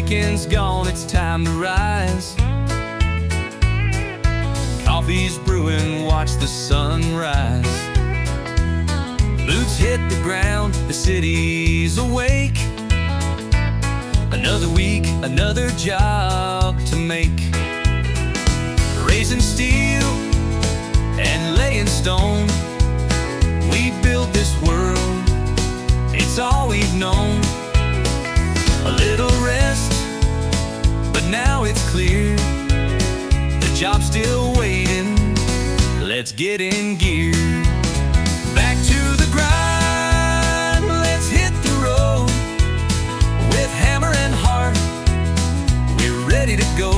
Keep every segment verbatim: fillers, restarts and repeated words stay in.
weekend's gone, it's time to rise. Coffee's brewing, watch the sunrise. Boots hit the ground, the city's awake. Another week, another job to make. Raising steel and laying stone, we built this world, it's all we've known. A little rest, but now it's clear, the job's still waiting, let's get in gear. Back to the grind, let's hit the road. With hammer and heart, we're ready to go.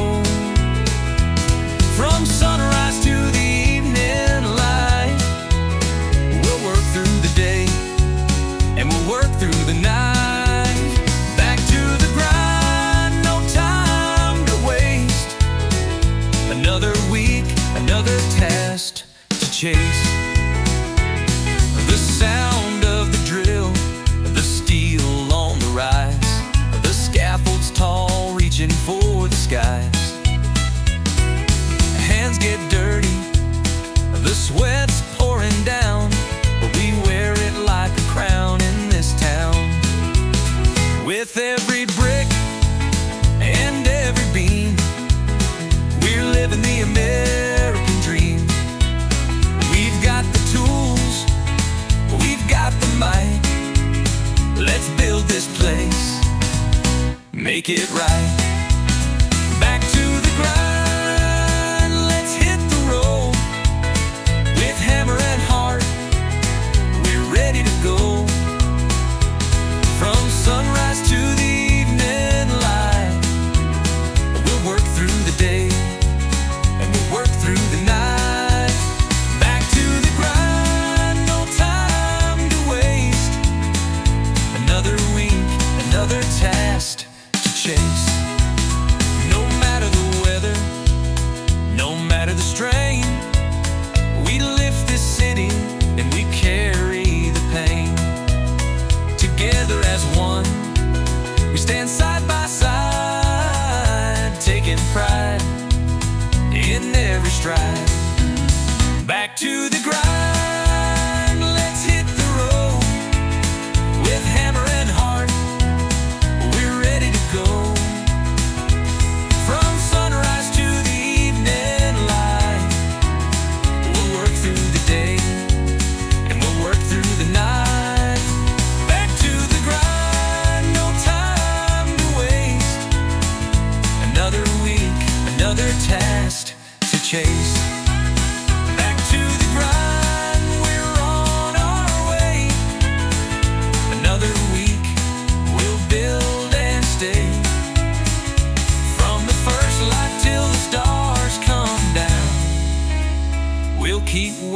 From sunrise to the evening light, we'll work through the day, and we'll work through the night. Back to the grind, no time to waste. Another week, another task to chase. The sound of the drill, the steel on the rise, the scaffold's tall, reaching for the skies. Hands get dirty, the sweat's pouring down, but we wear it like a crown in this town. With every brick and every beam, we're living the American dream. We've got the tools, we've got the might. Let's build this place, make it right. Back to the grind, let's hit the road. With hammer and heart, we're ready to go. From sunrise to the evening light, we'll work through the day, and we'll work through the night. Back to the grind, no time to waste. Another week, another task to chase. No matter the weather, no matter the strain, we lift this city and we carry the pain. Together as one, we stand side by side, taking pride in every stride. Back to the grind, let's hit the road. With hammer and heart, we're ready to go. From sunrise to the evening light, we'll work through the day, and we'll work through the night. Back to the grind, no time to waste. Another week, another task to chase. Back to the grind, we're on our way. Another week, we'll build and stay. From the first light till the stars come down, we'll keep